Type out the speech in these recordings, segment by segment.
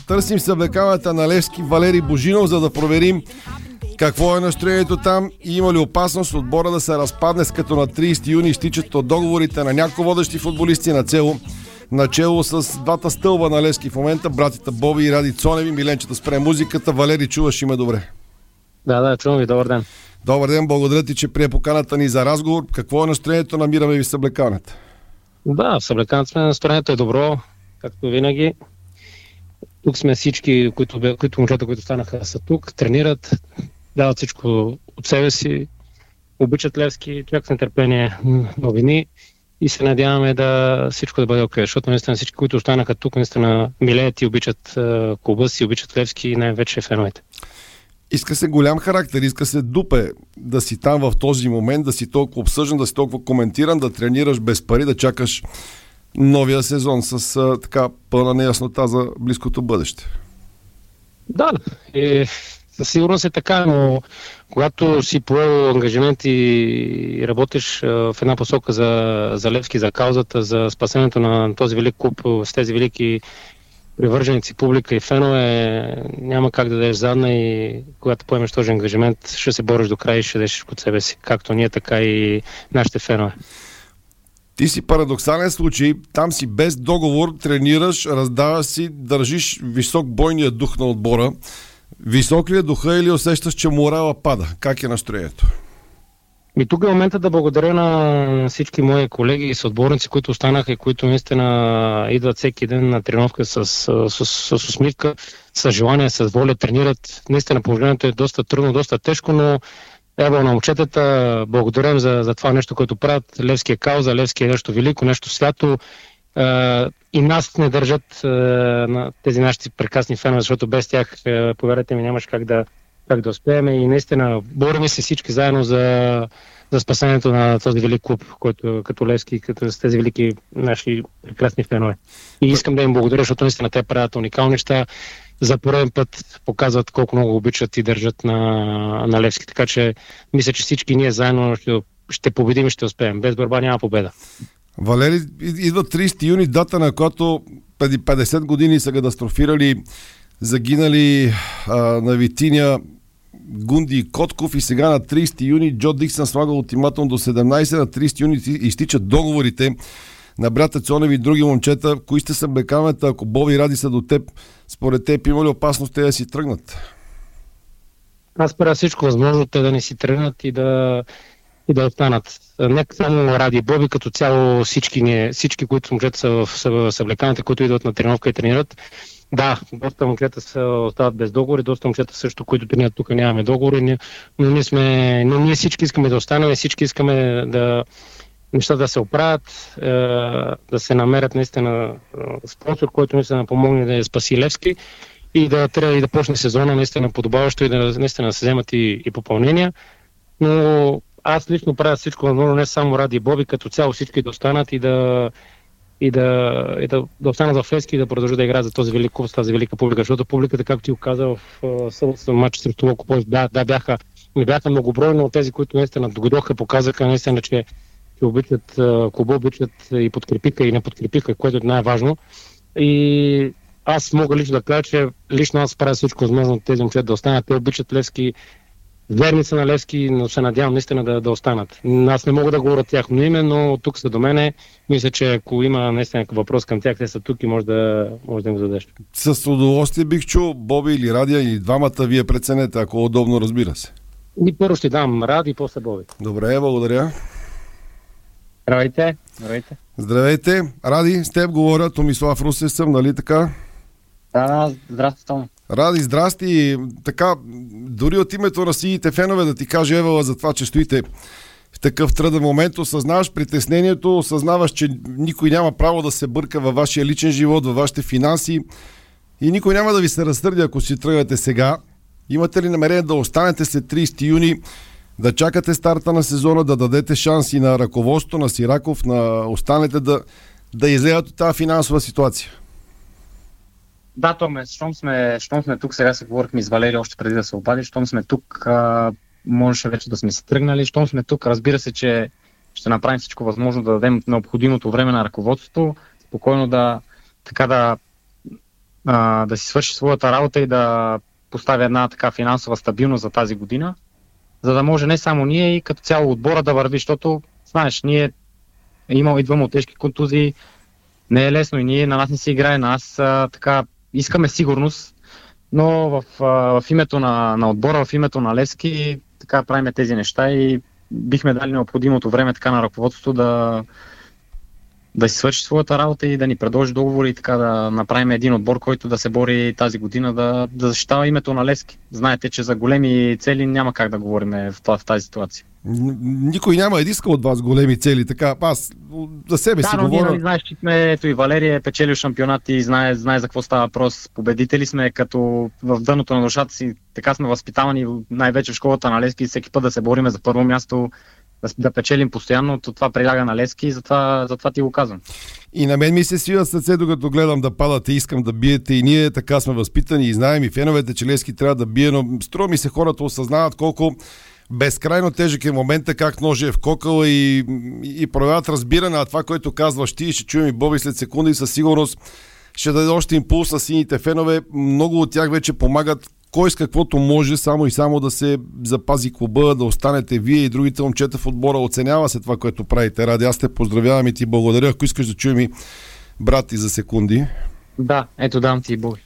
Търсим съблекалната на Левски Валери Божинов, за да проверим какво е настроението там и има ли опасност отбора да се разпадне, с като на 30 юни изтичат от договорите на няколко водещи футболисти начело с двата стълба на Левски в момента, братята Боби и Ради Цоневи. Миленчета, спре музиката. Валери, чуваш ме добре? Да, чувам ви. Добър ден. Добър ден, благодаря ти, че прие поканата ни за разговор. Какво е настроението? Намираме ви в съблекалната. Да, в съблекалната сме, настроението е добро, както винаги. Тук сме всички, които момчета, които станаха, са тук, тренират, дават всичко от себе си, обичат Левски, чакат с нетърпение новини и се надяваме да всичко да бъде окей, защото наистина всички, които останаха тук, наистина милеят и обичат клуба си, обичат Левски и най-вече феновете. Иска се голям характер, иска се дупе да си там в този момент, да си толкова обсъждан, да си толкова коментиран, да тренираш без пари, да чакаш новия сезон с така пълна неяснота за близкото бъдеще. Да, със сигурност е така, но когато си поел ангажимент и работиш в една посока за Левски, за каузата, за спасението на този велик клуб с тези велики привърженици, публика и фенове, няма как да дадеш задна и когато поемеш този ангажимент, ще се бориш до край и ще дадеш от себе си, както ние, така и нашите фенове. Ти си парадоксален случай, там си без договор, тренираш, раздаваш си, държиш висок бойния дух на отбора. Висок ли е духа или усещаш, че морала пада? Как е настроението? И тук е момента да благодаря на всички мои колеги и съотборници, които останаха и които наистина идват всеки ден на тренировка с усмивка, с желание, с воля, тренират. Наистина положението е доста трудно, доста тежко, но ево на момчетата благодарим за това нещо, което правят. Левски е кауза, Левски е нещо велико, нещо свято. И нас не държат на тези нашите прекрасни фенове, защото без тях, поверете ми, нямаш как да успеем. И наистина борим се всички заедно за спасението на този велик клуб, който като Левски, като с тези велики наши прекрасни фенове. И искам да им благодаря, защото наистина те правят уникални неща. За първен път показват колко много обичат и държат на Левски. Така че мисля, че всички ние заедно ще победим и ще успеем. Без борба няма победа. Валери, идва 30 юни, дата, на която преди 50 години са катастрофирали, загинали на Витиня Гунди и Котков и сега на 30 юни Джо Диксън слага ултиматум до 17, на 30 юни изтичат договорите на брата Цоневи и други момчета. Кои сте съблекалната, ако Боби и Ради са до теб, според теб има ли опасност те да си тръгнат? Аз правя всичко възможно те да не си тръгнат и да останат. Нека само Ради и Боби, като цяло всички, които момчета са в съблекалните, които идват на тренировка и тренират. Да, доста момчета остават без договори, доста момчета също, които тренират тук, нямаме договори, но ние всички искаме да останем, всички искаме нещата да се оправят, да се намерят наистина спонсор, който наистина помогне да спаси Левски и да почне сезона наистина подобаващо и да наистина се вземат и попълнения. Но аз лично правя всичко възможно, не само Ради и Боби, като цяло всички да останат и да останат в Левски и да продължат да играят за този велик клуб, с тази велика публика, защото публиката, както ти го каза в събота матч срещу Локоплов, не бяха многобройни, но тези, които наистина догодоха, показаха наистина, че обичат клуба, обичат и подкрепиха и не подкрепиха, което е най-важно. И аз мога лично да кажа, че лично аз правя всичко възможно тези момчета да останат. Те обичат Левски, верни са на Левски, но се надявам наистина да останат. Аз не мога да говоря тяхно име, но тук са до мене. Мисля, че ако има наистина въпрос към тях, те са тук и може да им зададеш. С удоволствие бих чул Боби или Радия или двамата, вие преценете, ако удобно, разбира се. И първо ще дам Ради и после Боби. Добре, благодаря. Здравейте. Здравейте. Ради, с теб говоря, Томислав Русев съм, нали така? Да, здрасти, Том. Ради, здрасти. Така, дори от името на сините фенове да ти кажа, Евала, за това, че стоите в такъв труден момент, осъзнаваш притеснението, осъзнаваш, че никой няма право да се бърка във вашия личен живот, във вашите финанси и никой няма да ви се разсърди, ако си тръгвате сега. Имате ли намерение да останете след 30 юни, да чакате старта на сезона, да дадете шанси на ръководството, на Сираков, на останалите да излеят от тази финансова ситуация? Да, Томе, щом сме тук, сега се говорихме с Валери още преди да се обади, щом сме тук, можеше вече да сме се тръгнали, щом сме тук, разбира се, че ще направим всичко възможно да дадем необходимото време на ръководството, спокойно да да си свърши своята работа и да поставя една така финансова стабилност за тази година, за да може не само ние и като цяло отбора да върви, защото, знаеш, ние идваме от тежки контузии, не е лесно и ние, на нас не се играе, на нас така искаме сигурност, но в името на отбора, в името на Левски, така правим тези неща и бихме дали необходимото време така на ръководството да си свърши своята работа и да ни предложи договори и така да направим един отбор, който да се бори тази година да защитава името на Левски. Знаете, че за големи цели няма как да говорим в тази ситуация. Никой няма иска от вас големи цели, така аз за себе си говоря. Да, знаеш, че сме, ето и Валерия е печелил шампионати и знае за какво става въпрос. Победители сме, като в дъното на душата си, така сме възпитавани най-вече в школата на Левски, всеки път да се бориме за първо място, да печелим постоянно, това приляга на Левски и затова ти го казвам. И на мен ми се свива сърце, докато гледам да падате, искам да биете и ние така сме възпитани и знаем и феновете, че Левски трябва да бие, но струва ми се хората осъзнават колко безкрайно тежък е момента, как ножа е в кокъла и проявяват разбиране на това, което казваш ти, ще чуем и Боби след секунди и със сигурност ще даде още импулс на сините фенове. Много от тях вече помагат кой с каквото може, само и само да се запази клуба, да останете вие и другите момчета в отбора. Оценява се това, което правите. Ради, аз те поздравявам и ти благодаря. Ако искаш да чуем и брат ти за секунди. Да, ето дам ти и Боби.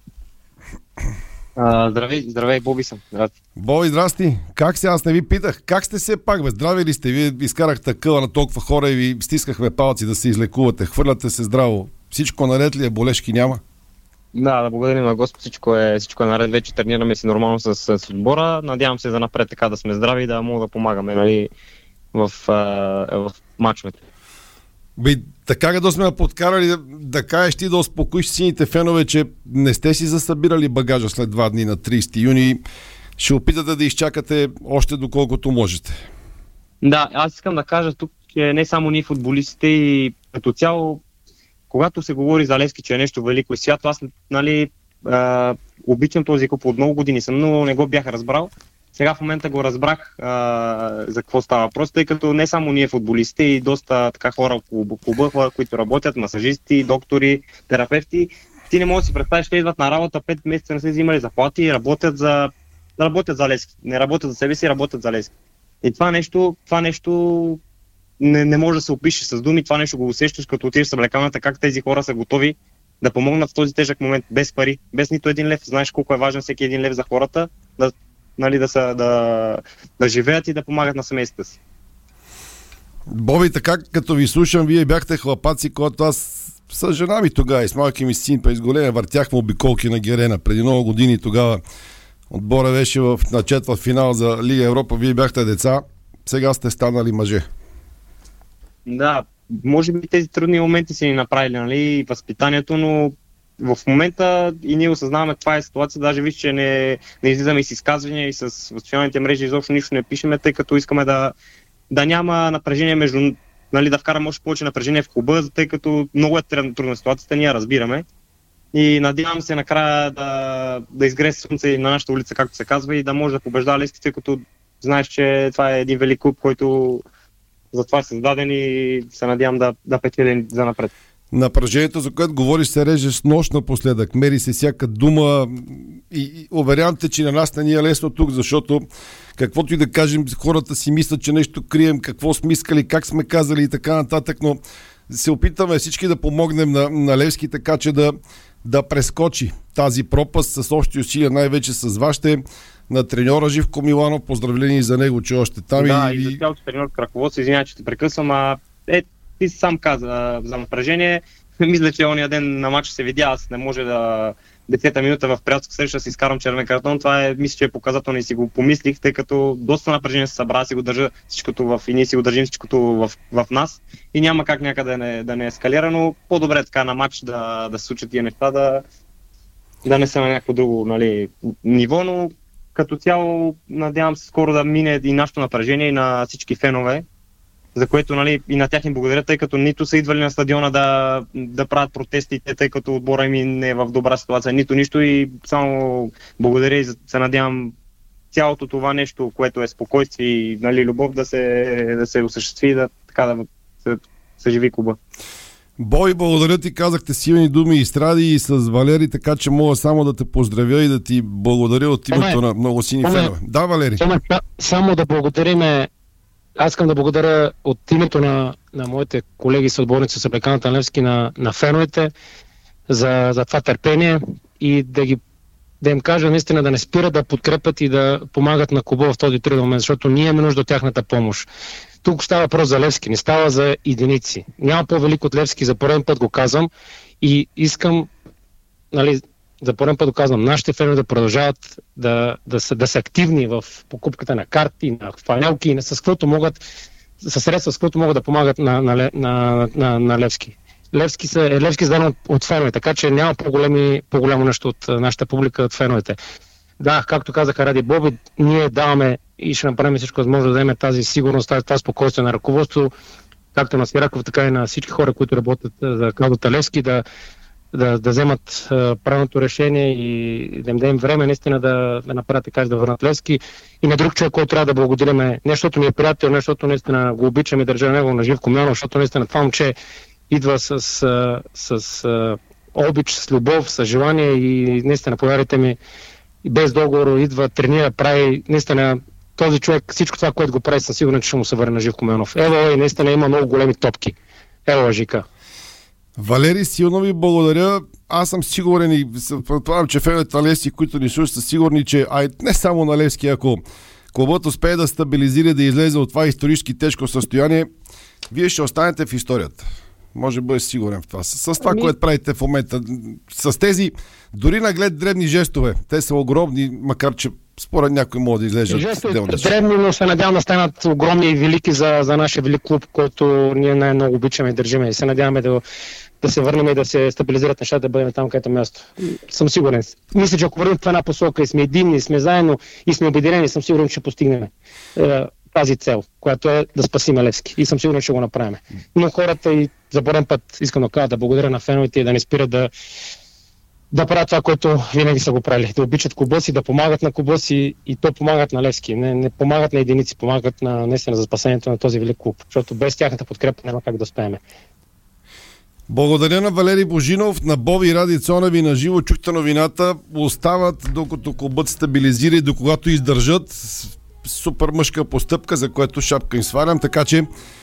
Здравей, Боби съм. Здрасти. Боби, здрасти. Как се? Аз не ви питах. Как сте се пак, бе? Здрави ли сте? Вие изкарахте къла на толкова хора и ви стискахме палци да се излекувате. Хвърляте се здраво. Всичко наред ли е? Болешки няма? Да благодарим на Господ, всичко е наред, вече тренираме си нормално с отбора. Надявам се за напред така да сме здрави и да мога да помагаме, нали, в мачовете. Така да сме подкарали да кажеш ти да успокоиш сините фенове, че не сте си засъбирали багажа след 2 дни на 30 юни. Ще опитате да изчакате още доколкото можете. Да, аз искам да кажа тук, че не само ние футболистите и като цяло, когато се говори за Левски, че е нещо велико и свято, аз обичам този клуб от много години съм, но не го бях разбрал. Сега в момента го разбрах за какво става въпрос, тъй като не само ние футболистите и доста така хора около клуба, хора, които работят, масажисти, доктори, терапевти, ти не можеш да си представиш, те идват на работа 5 месеца, не са взимали заплати и работят за Левски. Не работят за себе си, работят за Левски. И това нещо не може да се опише с думи, това нещо го усещаш, като отидеш в съблекалната, как тези хора са готови да помогнат в този тежък момент, без пари, без нито един лев. Знаеш колко е важен всеки един лев за хората, да живеят и да помагат на семействата си. Боби, така като ви слушам, вие бяхте хлапаци, когато аз с жена ми тогава и с малкия ми син през големия въртяхме обиколки на Герена. Преди много години тогава отбора беше в начетва финал за Лига Европа, вие бяхте деца, сега сте станали мъже. Да, може би тези трудни моменти си ни направили, нали, възпитанието, но в момента и ние осъзнаваме каква е ситуация, даже виж, че не излизаме и с изказвания и с социалните мрежи, изобщо нищо не пишеме, тъй като искаме да няма напрежение между, нали, да вкараме още повече напрежение в клуба, тъй като много е трудна ситуацията, ние разбираме. И надявам се накрая да изгрее слънце и на нашата улица, както се казва, и да може да побеждава Левски, тъй като знаеш, че това е един велик клуб, който за това е създаден и се надявам да печелим за напред. Напрежението, за което говориш, се реже с нощ напоследък. Мери се всяка дума и уверявам те, че на нас не ни е лесно тук, защото каквото и да кажем, хората си мислят, че нещо крием, какво сме искали, как сме казали и така нататък, но се опитаме всички да помогнем на Левски, така че да прескочи тази пропаст с общи усилия, най-вече с вашите, на треньора Живко Миланов. Поздравления за него, че още там. Да, и за цялото треньор ръководство, извинявай, че те прекъсвам, ти сам каза за напрежение. Мисля, че ония ден на матча се видя, аз не може да 10-та минута в приятелска среща си изкарам червен картон. Това мисля, че е показателно и си го помислих, тъй като доста напрежение се събра, си го държа всичкото и ние си го държим всичкото в нас и няма как някъде да не ескалира, но по-добре така на матч да се случат тия неща, да не са на някакво друго, нали, ниво, но като цяло надявам се скоро да мине и нашето напрежение и на всички фенове, за което, нали, и на тях им благодаря, тъй като нито са идвали на стадиона да правят протестите, тъй като отбора им не е в добра ситуация, нито нищо, и само благодаря и се надявам цялото това нещо, което е спокойствие и, нали, любов, да се осъществи и да се съживи клуба. Бой, благодаря ти, казахте силни думи и стради и с Валери, така че мога само да те поздравя и да ти благодаря от името на много сини фенове. Да, Валери. Само да благодариме. Аз искам да благодаря от името на моите колеги съотборници с Беканата Левски на феновете за това търпение и да им кажа наистина да не спират да подкрепят и да помагат на клуба в този труден момент, защото ние имаме нужда от тяхната помощ. Тук става въпрос за Левски, не става за единици. Няма по-велик от Левски, за пореден път го казвам и искам, за пореден път го казвам, нашите фенове да продължават да са активни в покупката на карти, на фанелки, със средства, с които могат да помагат на Левски. Левски издаден от фенове, така че няма по-голямо нещо от нашата публика, от феновете. Да, както казаха Ради Боби, ние даваме и ще направим всичко възможно да дадем тази сигурност, това спокойствие на ръководство, както на Свираков, така и на всички хора, които работят за каузата Левски, да вземат правилното решение и да им дадем време наистина да направят така, да върнат Левски. И на друг човек, който трябва да благодариме, не защото ми е приятел, не защото наистина го обичам и държа него на Живко Миланов, защото наистина това момче идва с обич, с любов, с желание и наистина, повярвайте ми, без договор идва, тренира, прави наистина този човек, всичко това, което го прави, съм сигурен, че ще му се върне на Живко Миланов. Ева и наистина има много големи топки. Ева, Жика. Валери, силно ви благодаря. Аз съм сигурен и предполагам, че феновете на Левски, които ни слушат, са сигурни, че не само на Левски, ако клубът успее да стабилизира, да излезе от това исторически тежко състояние, вие ще останете в историята. Може да бъде сигурен в това. С това, което правите в момента. С тези, дори наглед дребни жестове. Те са огромни, макар че според някой могат да излежат. Жестове дребни, но се надявам да станат огромни и велики за нашия велик клуб, който ние най-много обичаме и държиме. И се надяваме да се върнем и да се стабилизират нещата, да бъдем там, където място. Съм сигурен. Мисля, че ако върнем в една посока и сме единни, сме заедно и сме обединени, съм сигурен, че ще постигнем тази цел, която е да спасим Левски. И съм сигурен, че го направим. Но хората, и за пореден път искам да кажа, да благодаря на феновете и да не спират да правят това, което винаги са го правили. Да обичат клуба си, да помагат на клуба си и то помагат на Левски. Не помагат на единици, помагат наистина за спасението на този велик клуб. Защото без тяхната подкрепа няма как да успеем. Благодаря на Валери Божинов, на Боби и Ради Цоневи, на живо чухте новината. Остават докато клубът стабилизира и до когато издържат. Супер мъжка постъпка, за което шапка им свалям, така че